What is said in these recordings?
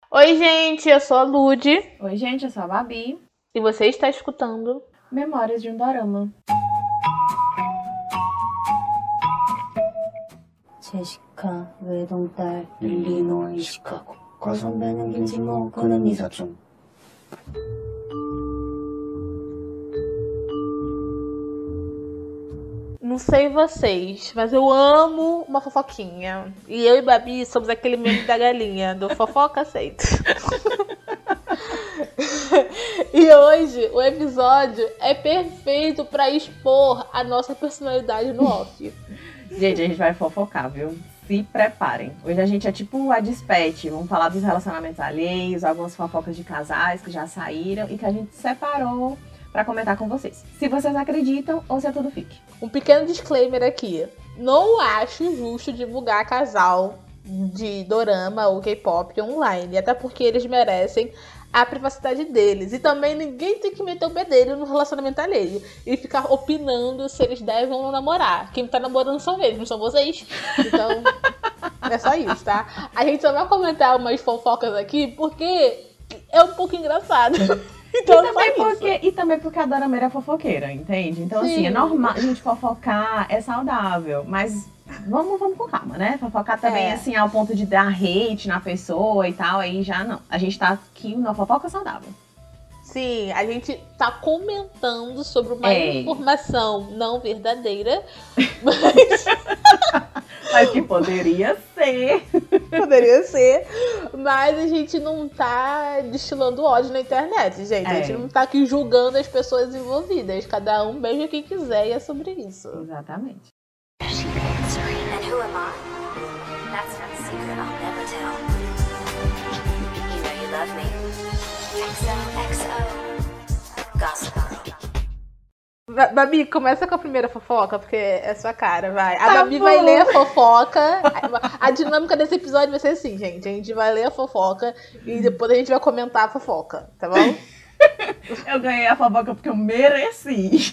Oi, gente, eu sou a Lud Oi, gente, eu sou a Babi. e você está escutando Memórias de um Dorama. 제시카 외동딸 일리노이 시카고 과선배는 김치모 그는 이사촌. Não sei vocês, mas eu amo uma fofoquinha. E eu e Babi somos aquele meme da galinha, do fofoca aceito. E hoje o episódio é perfeito pra expor a nossa personalidade no off. Gente, a gente vai fofocar, viu? Se preparem. Hoje a gente é tipo a Despete. Vamos falar dos relacionamentos alheios, algumas fofocas de casais que já saíram e que a gente separou pra comentar com vocês. Se vocês acreditam ou se é tudo fique. Um pequeno disclaimer aqui. Não acho justo divulgar casal de dorama ou K-pop online. Até porque eles merecem a privacidade deles. E também ninguém tem que meter o pé dele no relacionamento alheio. E ficar opinando se eles devem ou não namorar. Quem tá namorando são eles, não são vocês. Então, é só isso, tá? A gente só vai comentar umas fofocas aqui porque é um pouco engraçado. Então, E também porque a Dorameira é fofoqueira, entende? Então, Sim. assim, é normal a gente fofocar, é saudável, mas vamos com calma, né? Fofocar também, assim, ao ponto de dar hate na pessoa e tal, aí já não. A gente tá aqui na fofoca saudável. Sim, a gente tá comentando sobre uma informação não verdadeira, Mas que poderia ser. poderia ser, mas a gente não tá destilando ódio na internet, gente. A gente não tá aqui julgando as pessoas envolvidas. Cada um beija quem quiser e é sobre isso. Exatamente. And who am I? That's not a secret I'll never tell. You know you love me. XOXO. Gossip Girl. Babi, começa com a primeira fofoca, porque é sua cara, vai. A Tá Babi bom. vai ler a fofoca. A dinâmica desse episódio vai ser assim, gente. A gente vai ler a fofoca e depois a gente vai comentar a fofoca, tá bom? Eu ganhei a fofoca porque eu mereci.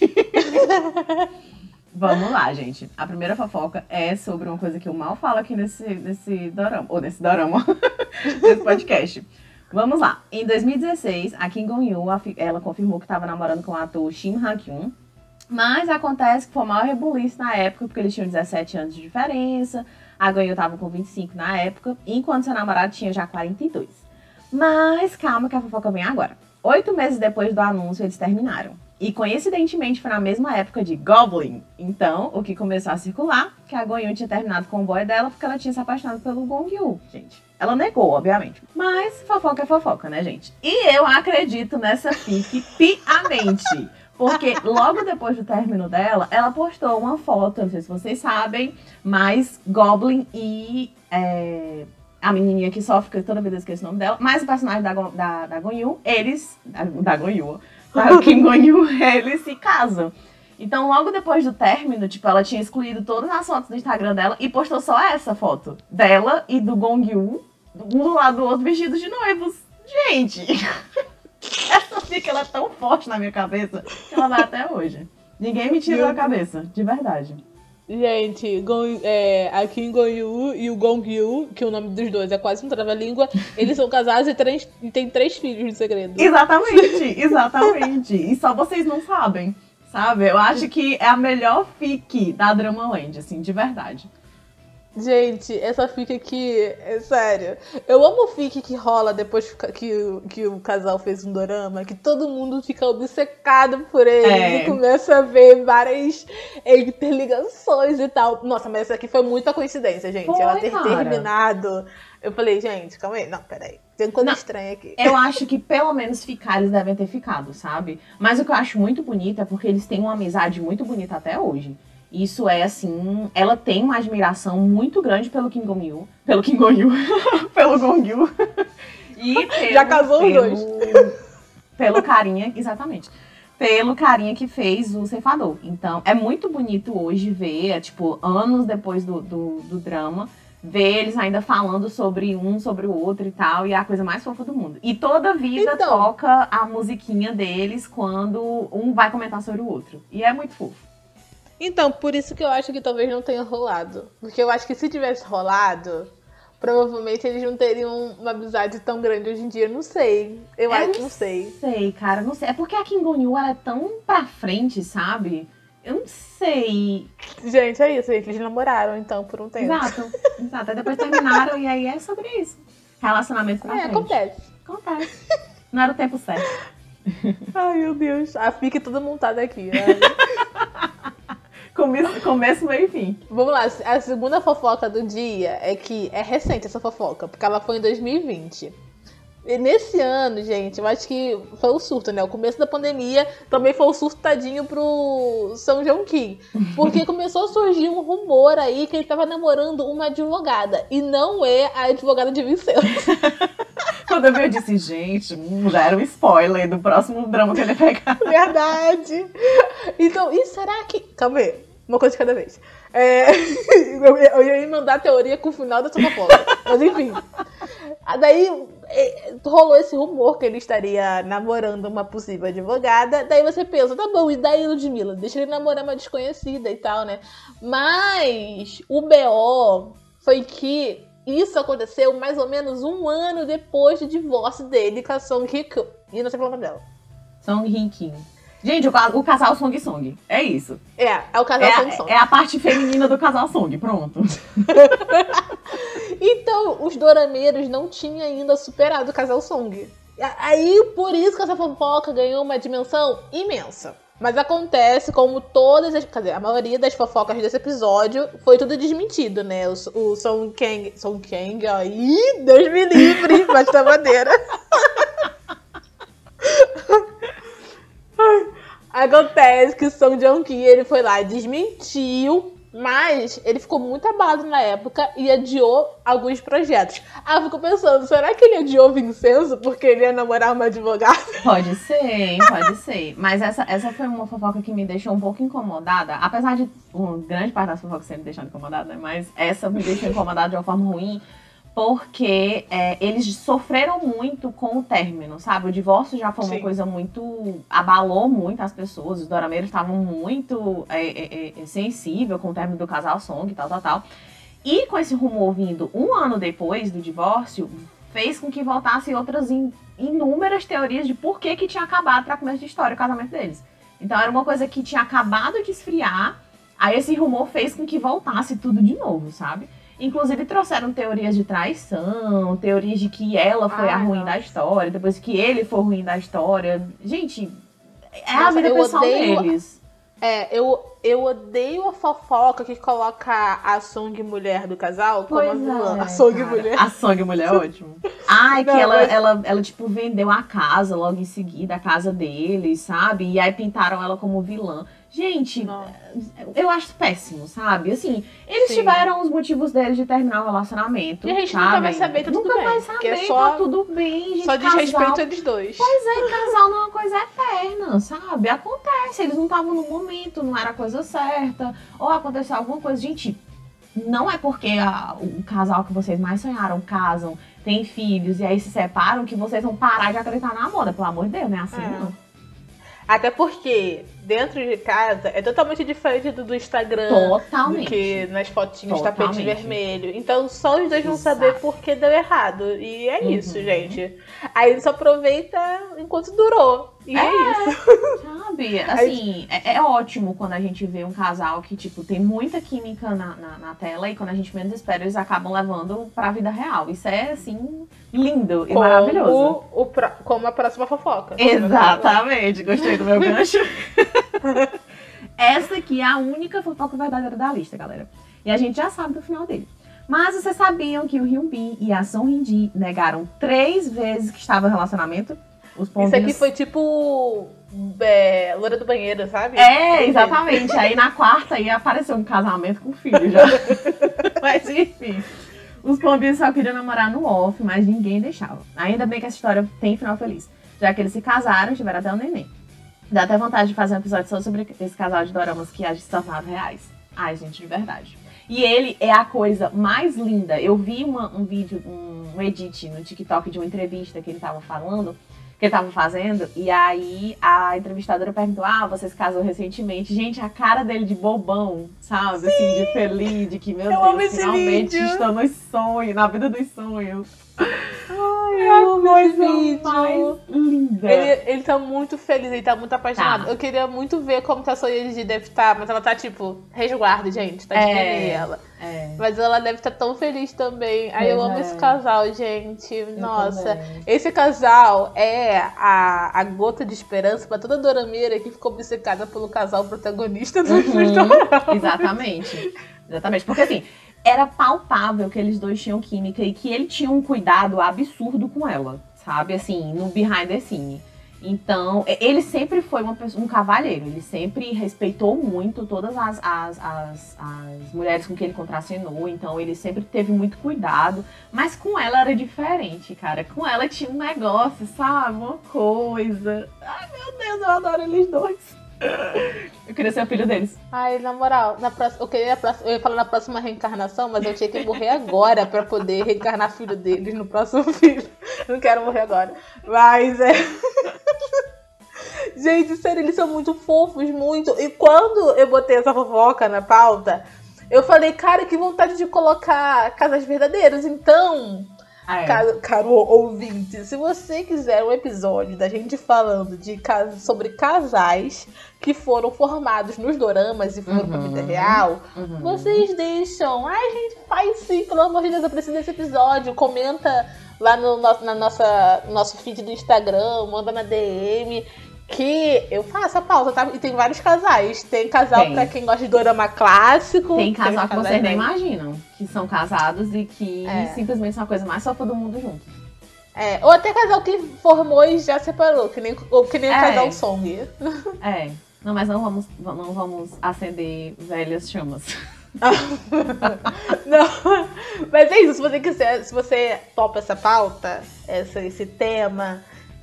Vamos lá, gente. A primeira fofoca é sobre uma coisa que eu mal falo aqui nesse dorama. Ou nesse dorama. Nesse podcast. Vamos lá. Em 2016, a Kim Gon-yu, ela confirmou que estava namorando com o ator Shin Ha-kyun. Mas acontece que foi maior rebuliço na época, porque eles tinham 17 anos de diferença. A Gon-yu tava com 25 na época, enquanto seu namorado tinha já 42. Mas calma que a fofoca vem agora. 8 meses depois do anúncio, eles terminaram. E coincidentemente foi na mesma época de Goblin. Então, o que começou a circular, que a Gon-yu tinha terminado com o boy dela porque ela tinha se apaixonado pelo Gong-yu, gente. Ela negou, obviamente. Mas fofoca é fofoca, né, gente? E eu acredito nessa fic piamente. Porque logo depois do término dela, ela postou uma foto, não sei se vocês sabem, mas Goblin e a menininha que sofre, que toda vez eu esqueço o nome dela, mas o personagem da Gon-yu, eles... Da Gon-yu, da Kim Gon-yu, eles se casam. Então, logo depois do término, tipo, ela tinha excluído todas as fotos do Instagram dela e postou só essa foto dela e do Gong-yu, um do lado do outro, vestidos de noivos. Gente, essa fica, ela é tão forte na minha cabeça que ela vai até hoje. Ninguém me tira da cabeça, de verdade. Gente, a Kim Gon-yu e o Gong-yu, que o nome dos dois é quase um trava-língua, eles são casados e têm 3 filhos de segredo. Exatamente. E só vocês não sabem, sabe? Eu acho que é a melhor fic da Dramaland, assim, de verdade. Gente, essa fic aqui, é sério. Eu amo fic que rola depois que o casal fez um dorama, que todo mundo fica obcecado por ele e começa a ver várias interligações e tal. Nossa, mas essa aqui foi muita coincidência, gente. Ela ter terminado. Eu falei, gente, calma aí. Não, peraí. Tem coisa estranha aqui. Eu acho que pelo menos ficar eles devem ter ficado, sabe? Mas o que eu acho muito bonito é porque eles têm uma amizade muito bonita até hoje. Isso é assim, ela tem uma admiração muito grande pelo Kim Gon-yu. Pelo Gong-yu. E já casou os dois. Pelo carinha, exatamente. Pelo carinha que fez o ceifador. Então, é muito bonito hoje ver, tipo, anos depois do drama, ver eles ainda falando sobre um, sobre o outro e tal, e é a coisa mais fofa do mundo. E toda vida toca a musiquinha deles quando um vai comentar sobre o outro. E é muito fofo. Então, por isso que eu acho que talvez não tenha rolado. Porque eu acho que se tivesse rolado, provavelmente eles não teriam uma amizade tão grande hoje em dia. Não sei. Eu acho que não sei. Não sei, cara, não sei. É porque a Kim Gon-yu, ela é tão pra frente, sabe? Eu não sei. Gente, é isso. Eles namoraram, então, por um tempo. Exato. Aí depois terminaram e aí é sobre isso. Relacionamento pra frente. Acontece. Não era o tempo certo. Ai, meu Deus. A fique toda montada aqui. Né? Começo, meio e fim. Vamos lá. A segunda fofoca do dia é que é recente essa fofoca, porque ela foi em 2020. E nesse ano, gente, eu acho que foi o surto, né? O começo da pandemia também foi o surto tadinho pro Song Joong-ki. Porque começou a surgir um rumor aí que ele tava namorando uma advogada. E não é a advogada de Vincenzo. Quando eu vi, eu disse, gente, já era um spoiler do próximo drama que ele ia pegar. Verdade. Então, e será que... Calma aí. Uma coisa de cada vez. Eu ia mandar a teoria com o final dessa fofoca. Mas enfim. Daí rolou esse rumor que ele estaria namorando uma possível advogada. Daí você pensa, tá bom, e daí, Ludmilla? Deixa ele namorar uma desconhecida e tal, né? Mas o BO foi que isso aconteceu mais ou menos um ano depois do divórcio dele com a Song Hye-kyo. E não sei o nome dela. Song Hye-kyo. Gente, o casal Song Song. É isso. É o casal Song Song. É a parte feminina do casal Song, pronto. Então, os dorameiros não tinham ainda superado o casal Song. Aí, por isso que essa fofoca ganhou uma dimensão imensa. Mas acontece como todas as... Quer dizer, a maioria das fofocas desse episódio foi tudo desmentido, né? O Song Kang, ó. Ih, Deus me livre, bate da madeira. Acontece que o Song Joong-ki, ele foi lá e desmentiu, mas ele ficou muito abalado na época e adiou alguns projetos. Eu fico pensando, será que ele adiou Vincenzo porque ele ia namorar uma advogada? Pode ser. Mas essa foi uma fofoca que me deixou um pouco incomodada, apesar de uma grande parte das fofocas sempre me deixando incomodada, né? Mas essa me deixou incomodada de uma forma ruim, porque eles sofreram muito com o término, sabe? O divórcio já foi uma coisa muito... abalou muito as pessoas, os dorameiros estavam muito sensíveis com o término do casal Song, tal. E com esse rumor vindo um ano depois do divórcio, fez com que voltassem outras inúmeras teorias de por que tinha acabado, para começo de história, o casamento deles. Então era uma coisa que tinha acabado de esfriar, aí esse rumor fez com que voltasse tudo de novo, sabe? Inclusive trouxeram teorias de traição, teorias de que ela foi a ruim da história, depois que ele foi o ruim da história. Gente, a vida pessoal deles. Eu odeio a fofoca que coloca a Song mulher do casal como a vilã. A Song mulher. A Song mulher é ótimo. Ai, que ela, tipo, vendeu a casa logo em seguida, a casa deles, sabe? E aí pintaram ela como vilã. Gente, eu acho péssimo, sabe? Assim, eles tiveram os motivos deles de terminar o relacionamento. E a gente sabe? nunca vai saber, tá tudo bem. Nunca vai saber, tá tudo bem, gente. Só desrespeito eles dois. Pois é, casal não é uma coisa eterna, sabe? Acontece, eles não estavam no momento, não era a coisa certa, ou aconteceu alguma coisa. Gente, não é porque o casal que vocês mais sonharam casam, tem filhos, e aí se separam, que vocês vão parar de acreditar na moda. Pelo amor de Deus, não é assim, não. Até porque dentro de casa é totalmente diferente do Instagram. Totalmente. Do que nas fotinhas tapete vermelho. Então só os dois vão saber por que deu errado. E é isso, gente. Aí ele só aproveita enquanto durou. E é isso. Sabe? Assim, é ótimo quando a gente vê um casal que, tipo, tem muita química na tela e quando a gente menos espera, eles acabam levando pra vida real. Isso é, assim, lindo e maravilhoso. Como a próxima fofoca. Exatamente. Gostei do meu gancho. Essa aqui é a única fofoca verdadeira da lista, galera. E a gente já sabe do final dele. Mas vocês sabiam que o Hyun Bin e a Song Hye-ji negaram 3 vezes que estava em relacionamento? Isso aqui foi tipo loura do banheiro, sabe? Exatamente. Aí na quarta aí apareceu um casamento com filho já. Mas enfim. Os pombinhos só queriam namorar no off, mas ninguém deixava. Ainda bem que essa história tem final feliz. Já que eles se casaram e tiveram até um neném. Dá até vontade de fazer um episódio só sobre esse casal de doramas que se tornaram reais. Ai, gente, de verdade. E ele é a coisa mais linda. Eu vi um vídeo, um edit no TikTok de uma entrevista que ele tava falando, que ele tava fazendo, e aí a entrevistadora perguntou, você se casou recentemente. Gente, a cara dele de bobão, sabe? Sim. Assim, de feliz, de que, meu Deus, finalmente estou nos sonhos, na vida dos sonhos. Ai, eu amo esse vídeo. Mais linda. Ele tá muito feliz, ele tá muito apaixonado. Tá. Eu queria muito ver como que a Soyeji deve estar, mas ela tá tipo, resguarde, gente, tá de bem ela. Mas ela deve estar tão feliz também. Aí eu amo esse casal, gente. Nossa, esse casal é a gota de esperança pra toda dorameira que ficou obcecada pelo casal protagonista do Exatamente. Exatamente, porque assim, era palpável que eles dois tinham química e que ele tinha um cuidado absurdo com ela, sabe? Assim, no behind the scene. Então, ele sempre foi um cavalheiro, ele sempre respeitou muito todas as mulheres com que ele contracenou, então ele sempre teve muito cuidado, mas com ela era diferente, cara. Com ela tinha um negócio, sabe? Uma coisa. Ai, meu Deus, eu adoro eles dois. Eu queria ser o filho deles. Ai, na moral, eu ia falar na próxima reencarnação, mas eu tinha que morrer agora pra poder reencarnar filho deles no próximo filho. Não quero morrer agora. Mas Gente, sério, eles são muito fofos, muito. E quando eu botei essa fofoca na pauta, eu falei, cara, que vontade de colocar casais verdadeiros. Então, caro ouvinte, se você quiser um episódio da gente falando sobre casais que foram formados nos doramas e foram pra vida real, vocês deixam. Ai, gente, faz sim, pelo amor de Deus, eu preciso desse episódio. Comenta lá no nosso feed do Instagram, manda na DM, que eu faço a pauta, tá? E tem vários casais. Tem casal pra quem gosta de dorama clássico. Tem casal que vocês nem imaginam, que são casados e que simplesmente são a coisa mais fofa do mundo juntos. Ou até casal que formou e já separou, que nem o casal Song. Não, mas não vamos acender velhas chamas. Não, mas é isso, se você quiser, se você topa essa pauta, esse tema,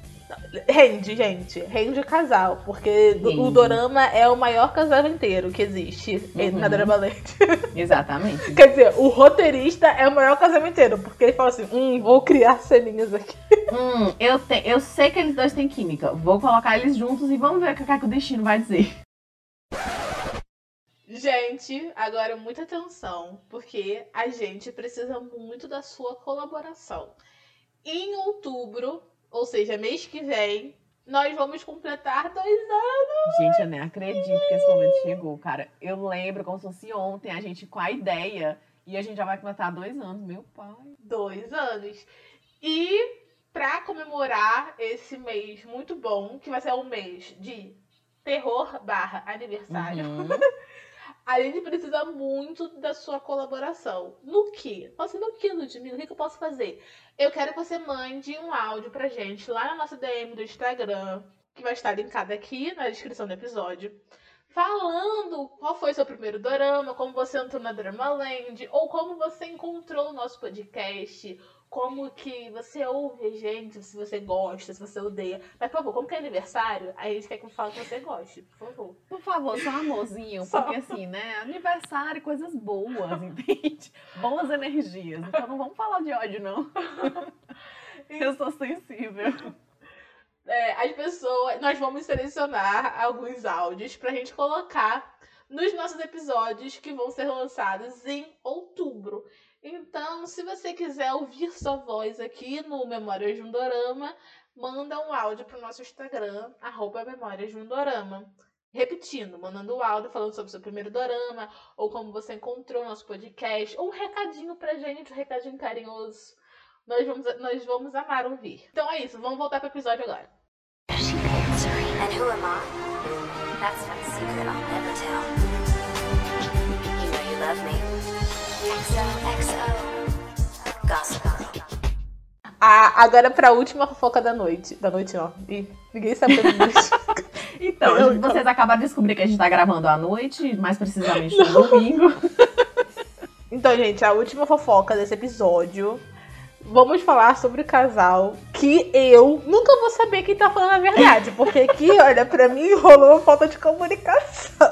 rende casal, porque o dorama é o maior casal inteiro que existe na Doramaland. Exatamente. Quer dizer, o roteirista é o maior casal inteiro, porque ele fala assim, vou criar ceninhas aqui. Eu sei que eles dois têm química, vou colocar eles juntos e vamos ver o que o destino vai dizer. Gente, agora muita atenção, porque a gente precisa muito da sua colaboração. Em outubro, ou seja, mês que vem, nós vamos completar 2 anos. Gente, eu nem acredito que esse momento chegou, cara. Eu lembro como se fosse ontem, a gente com a ideia, e a gente já vai completar 2 anos, meu pai. 2 anos. E pra comemorar esse mês muito bom, que vai ser um mês de terror / aniversário, a gente precisa muito da sua colaboração. No que? Nossa, no que, Ludmilla? O que eu posso fazer? Eu quero que você mande um áudio pra gente lá na nossa DM do Instagram, que vai estar linkado aqui na descrição do episódio, falando qual foi seu primeiro dorama, como você entrou na Doramaland, ou como você encontrou o nosso podcast, como que você ouve a gente, se você gosta, se você odeia. Mas, por favor, como que é aniversário, a gente quer que fale que você goste, por favor. Por favor, só amorzinho, porque assim, né, aniversário, coisas boas, entende? Boas energias, então não vamos falar de ódio, não. Eu sou sensível. As pessoas, nós vamos selecionar alguns áudios pra gente colocar nos nossos episódios que vão ser lançados em outubro. Então, se você quiser ouvir sua voz aqui no Memórias de um Dorama, manda um áudio pro nosso Instagram, @Memórias de um Dorama. Repetindo, mandando o áudio falando sobre o seu primeiro dorama, ou como você encontrou o nosso podcast, ou um recadinho pra gente, um recadinho carinhoso. Nós vamos amar ouvir. Então é isso, vamos voltar pro episódio agora. And who am I? That's a secret I'll never tell. You know you love me. XOXO. Gossip Girl. Agora pra última fofoca da noite. Da noite não. Ninguém sabe da noite. Então, vocês acabaram de descobrir que a gente tá gravando à noite, mais precisamente no domingo. Então, gente, a última fofoca desse episódio. Vamos falar sobre o casal que eu nunca vou saber quem tá falando a verdade. Porque aqui, olha, pra mim rolou uma falta de comunicação.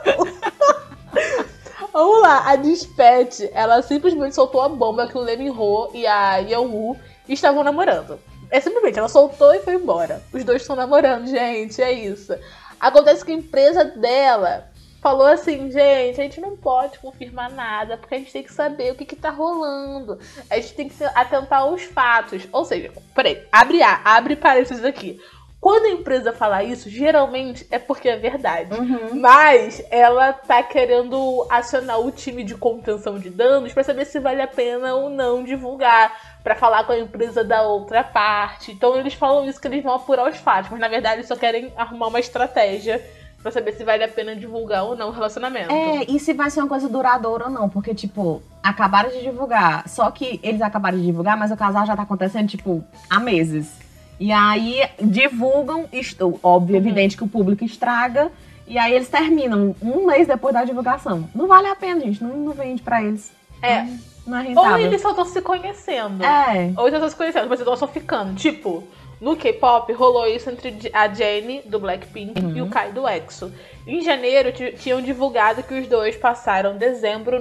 Vamos lá, a Dispatch, ela simplesmente soltou a bomba que o Lee Min-ho e a Yeon-woo estavam namorando. É simplesmente, ela soltou e foi embora. Os dois estão namorando, gente, é isso. Acontece que a empresa dela falou assim, gente, a gente não pode confirmar nada, porque a gente tem que saber o que tá rolando. A gente tem que se atentar aos fatos. Ou seja, peraí, abre parênteses aqui. Quando a empresa fala isso, geralmente é porque é verdade. Mas ela tá querendo acionar o time de contenção de danos pra saber se vale a pena ou não divulgar, pra falar com a empresa da outra parte. Então eles falam isso, que eles vão apurar os fatos, mas na verdade eles só querem arrumar uma estratégia pra saber se vale a pena divulgar ou não o relacionamento. E se vai ser uma coisa duradoura ou não. Porque, tipo, acabaram de divulgar. Só que eles acabaram de divulgar, mas o casal já tá acontecendo, tipo, há meses. E aí divulgam, óbvio, evidente que o público estraga. E aí eles terminam um mês depois da divulgação. Não vale a pena, gente. Não vende pra eles. Não é rentável. Ou eles só estão se conhecendo. Ou eles estão se conhecendo, mas eles estão só ficando. Tipo, no K-pop rolou isso entre a Jennie, do Blackpink, e o Kai, do EXO. Em janeiro, tinham divulgado que os dois passaram dezembro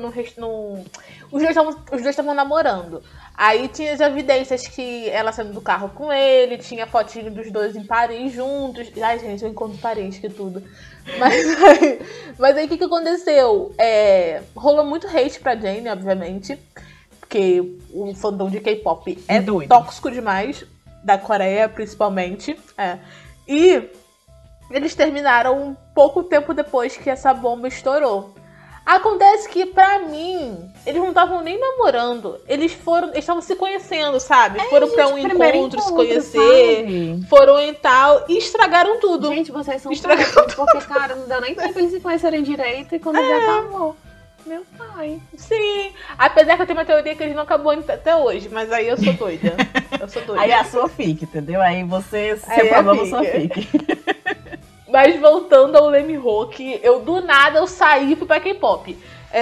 Os dois estavam namorando. Aí tinha as evidências que ela saindo do carro com ele, tinha fotinho dos dois em Paris juntos. Ai, gente, eu encontro Paris, que tudo. Mas aí o que aconteceu? Rolou muito hate pra Jennie, obviamente. Porque o fandom de K-pop é doido. Tóxico demais. Da Coreia, principalmente. E eles terminaram um pouco tempo depois que essa bomba estourou. Acontece que, pra mim, eles não estavam nem namorando. Eles estavam se conhecendo, sabe? Foram pra um encontro se conhecer. Sabe? Foram e tal. E estragaram tudo. Gente, vocês são pésimos, porque, cara, não deu nem tempo eles se conhecerem direito. E quando já acabou. Meu pai. Sim. Apesar que eu tenho uma teoria que eles não acabou até hoje. Mas aí eu sou doida. Aí é a sua fique, entendeu? Aí você, seu problema, sua fique. Mas voltando ao Lee Min-ho, que do nada eu saí e fui pra K-pop.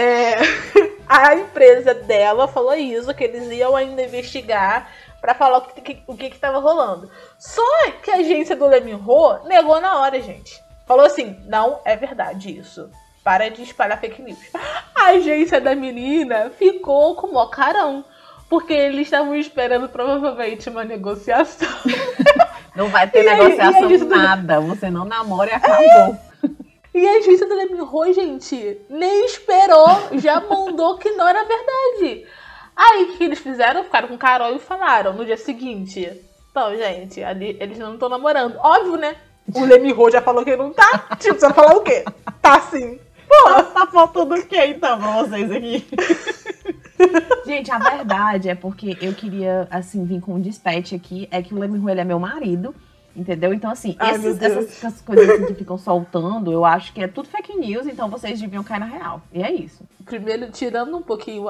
A empresa dela falou isso, que eles iam ainda investigar pra falar o que tava rolando. Só que a agência do Lee Min-ho negou na hora, gente. Falou assim, não é verdade isso. Para de espalhar fake news. A agência da menina ficou com o mó carão. Porque eles estavam esperando provavelmente uma negociação. Não vai ter negociação nada. Você não namora e acabou. E a agência do Lee Min-ho, gente, nem esperou. Já mandou que não era verdade. Aí o que eles fizeram? Ficaram com Carol e falaram no dia seguinte. Então, gente, eles não estão namorando. Óbvio, né? O Lee Min-ho já falou que não tá. Tipo, você vai falar o quê? Tá sim. Pô, tá faltando o quê então pra vocês aqui? Gente, a verdade é porque eu queria, assim, vir com um despete aqui. É que o Lee Min-ho, ele é meu marido, entendeu? Então, assim, essas coisas assim que ficam soltando, eu acho que é tudo fake news, então vocês deviam cair na real. E é isso. Primeiro, tirando um pouquinho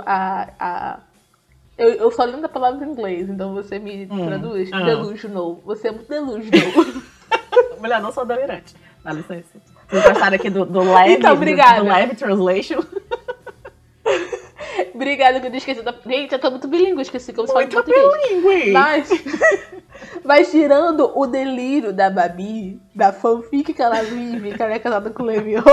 Eu só lembro a palavra em inglês, então você me traduz. Delusional. Você é muito delusional. Mulher, não sou delirante. Dá licença. Vocês gostaram aqui do leve, então, obrigada. do leve translation? Obrigada que eu esqueci da... Gente, eu tô muito bilíngue, esqueci como se fala em Muito português. bilíngue. Mas tirando o delírio da Babi, da fanfic que ela vive, que ela é casada com o Lee Min-ho,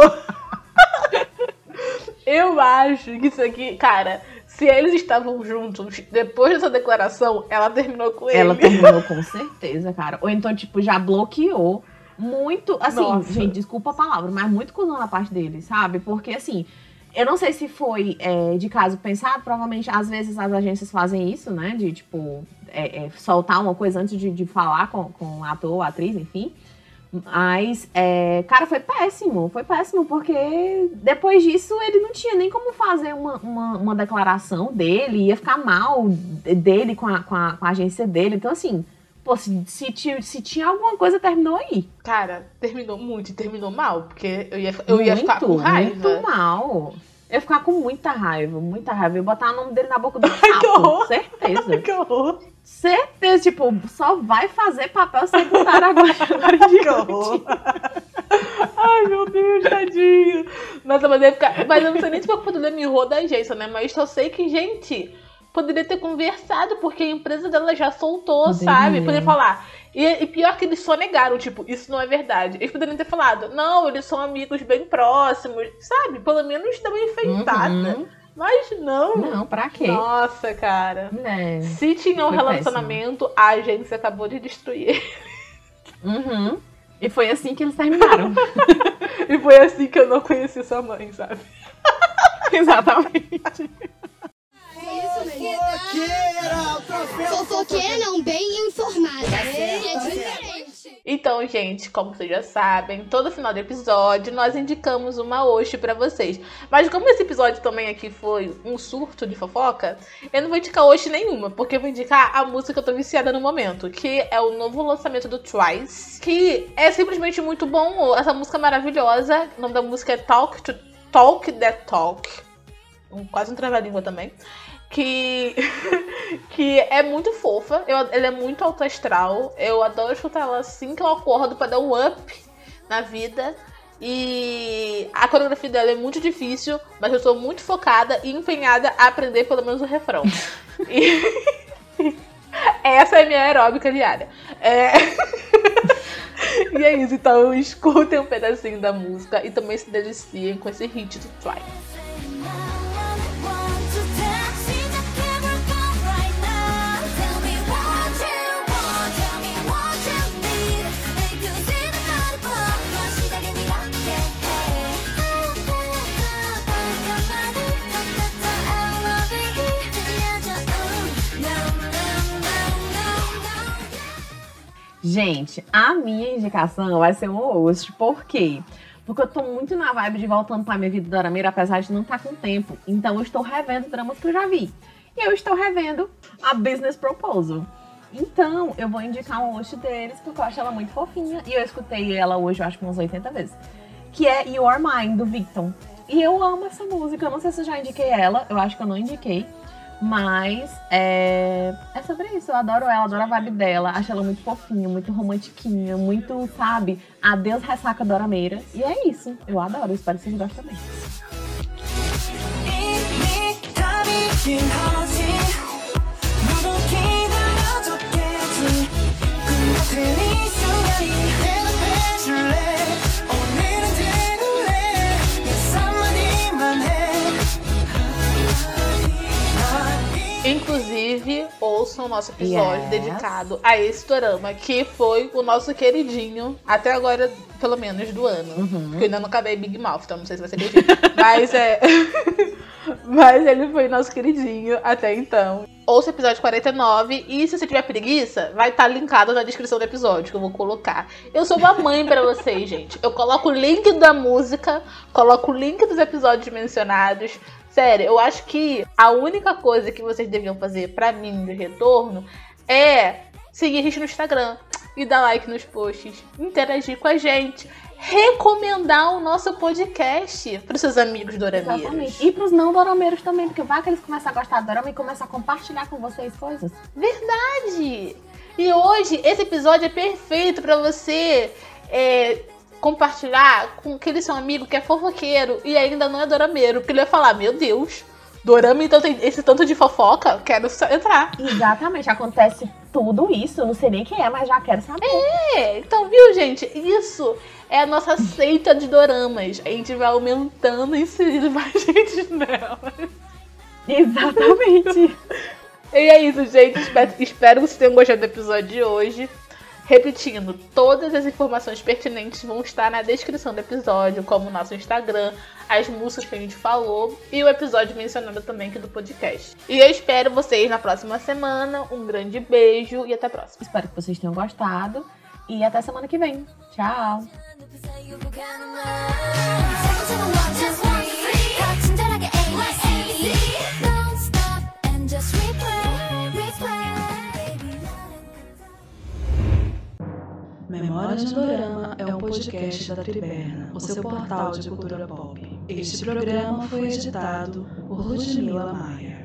eu acho que isso aqui, cara, se eles estavam juntos, depois dessa declaração, ela terminou com ele. Ela terminou com certeza, cara. Ou então, tipo, já bloqueou. Muito, assim, Nossa. Gente, desculpa a palavra, mas muito cuzão na parte dele, sabe? Porque, assim, eu não sei se foi de caso pensado, provavelmente, às vezes, as agências fazem isso, né? De, tipo, soltar uma coisa antes de falar com o ator, a atriz, enfim. Mas, cara, foi péssimo, porque depois disso ele não tinha nem como fazer uma declaração dele, ia ficar mal dele com a agência dele, então, assim... Pô, se tinha alguma coisa, terminou aí. Cara, terminou muito e terminou mal, porque eu ia ficar com raiva. Muito mal. Eu ia ficar com muita raiva. Eu ia botar o nome dele na boca do sapo. Certeza. Que horror. Certeza, tipo, só vai fazer papel secundário agora em diante. Ai, meu Deus, tadinho. Nossa, mas eu não sei nem se foi culpa do Lee Min-ho da agência, né? Mas só sei que, gente... Poderia ter conversado, porque a empresa dela já soltou, sabe? Poderia falar. E pior que eles só negaram, tipo, isso não é verdade. Eles poderiam ter falado, não, eles são amigos bem próximos, sabe? Pelo menos dá uma enfeitada. Mas não. Não, pra quê? Nossa, cara. É. Se tinha um Foi relacionamento, a agência acabou de destruir. Uhum. E foi assim que eles terminaram. E foi assim que eu não conheci sua mãe, sabe? Exatamente. Fofoqueira não bem informada. É diferente. Então, gente, como vocês já sabem, todo final de episódio nós indicamos uma Oshi pra vocês. Mas como esse episódio também aqui foi um surto de fofoca, eu não vou indicar Oshi nenhuma, porque eu vou indicar a música que eu tô viciada no momento, que é o novo lançamento do Twice, que é simplesmente muito bom. Essa música é maravilhosa. O nome da música é Talk That Talk. Quase um trava-língua também. Que é muito fofa, ela é muito alto astral. Eu adoro escutar ela assim que eu acordo pra dar um up na vida. E a coreografia dela é muito difícil, mas eu sou muito focada e empenhada a aprender pelo menos o refrão. E essa é minha aeróbica diária. E é isso, então escutem um pedacinho da música e também se deliciem com esse hit do Twice. Gente, a minha indicação vai ser um host. Por quê? Porque eu tô muito na vibe de voltando pra minha vida dorameira, apesar de não estar com tempo. Então eu estou revendo dramas que eu já vi. E eu estou revendo a Business Proposal. Então eu vou indicar um host deles, porque eu acho ela muito fofinha. E eu escutei ela hoje, eu acho que umas 80 vezes. Que é You Are Mine, do Victon. E eu amo essa música. Eu não sei se eu já indiquei ela. Eu acho que eu não indiquei. Mas é sobre isso, eu adoro ela, adoro a vibe dela, acho ela muito fofinha, muito romantiquinha, muito, sabe, adeus ressaca dorameira. E é isso, eu adoro, espero que vocês gostem também. Inclusive, ouçam o nosso episódio dedicado a esse dorama, que foi o nosso queridinho, até agora, pelo menos, do ano. Porque eu ainda não acabei Big Mouth, então não sei se vai ser queridinho. Mas Mas ele foi nosso queridinho até então. Ouça o episódio 49 e se você tiver preguiça, vai estar linkado na descrição do episódio que eu vou colocar. Eu sou uma mãe pra vocês, gente. Eu coloco o link da música, coloco o link dos episódios mencionados. Sério, eu acho que a única coisa que vocês deviam fazer pra mim de retorno é seguir a gente no Instagram e dar like nos posts, interagir com a gente, recomendar o nosso podcast pros seus amigos dorameiros. Exatamente. E pros não dorameiros também, porque vai que eles começam a gostar do dorama e começam a compartilhar com vocês coisas. Verdade! E hoje, esse episódio é perfeito pra você compartilhar com aquele seu amigo que é fofoqueiro e ainda não é dorameiro, porque ele vai falar, meu Deus, dorama então tem esse tanto de fofoca, quero entrar. Exatamente, acontece tudo isso, eu não sei nem quem é, mas já quero saber. Então viu, gente, isso é a nossa seita de doramas, a gente vai aumentando e inserindo mais gente nela. Exatamente. E é isso, gente, espero que vocês tenham gostado do episódio de hoje. Repetindo, todas as informações pertinentes vão estar na descrição do episódio, como o nosso Instagram, as músicas que a gente falou e o episódio mencionado também aqui do podcast. E eu espero vocês na próxima semana. Um grande beijo e até a próxima. Espero que vocês tenham gostado e até semana que vem. Tchau! Memórias de Dorama é um podcast da Triberna, o seu portal de cultura pop. Este programa foi editado por Ludmila Maia.